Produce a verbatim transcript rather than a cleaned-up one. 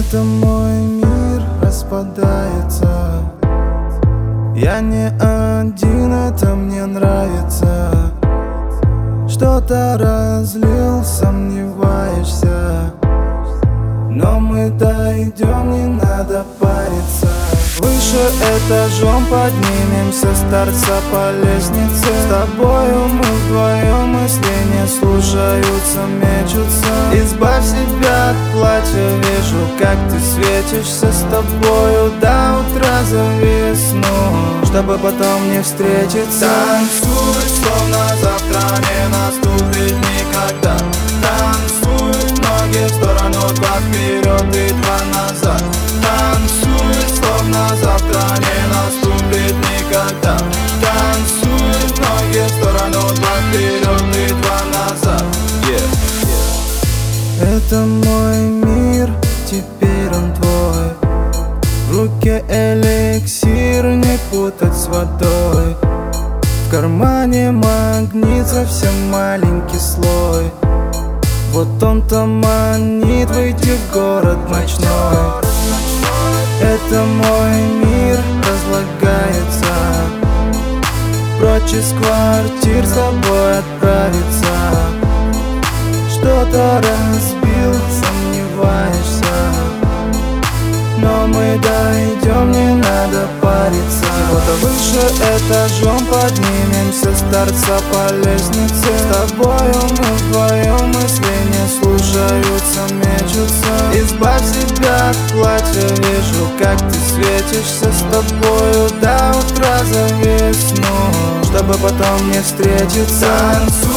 Это мой мир распадается. Я не один, это мне нравится. Что-то разлил, сомневаешься, но мы дойдем, не надо париться. Выше этажом поднимемся с торца по лестнице. С тобою мы вдвоем, мысли не слушаются, мечутся. Избавь себя от платья, вижу, как ты светишься. С тобою до утра за весну, чтобы потом не встретиться. Танцуй, словно завтра не наступит никогда. Танцуй, ноги в сторону, два вперед и два назад. Танцуй, словно завтра не наступит никогда. Танцуй, ноги в сторону, два вперед и два назад. yeah. Yeah. Это мой мир, теперь он твой. В руке эликсир, не путать с водой. В кармане магнит, совсем маленький слой. Вот он-то манит выйти в город ночной. Это мой мир разлагается. Прочь из квартир с тобой отправиться. Что-то разбил, сомневаешься, но мы дойдем, не надо париться. Вот выше этажом поднимемся с торца по лестнице. С тобою мы вдвоем, мысли не слушаются, мечутся. Избавь себя от платья, вижу, как ты светишься. С тобою до утра за весну, чтобы потом не встретиться.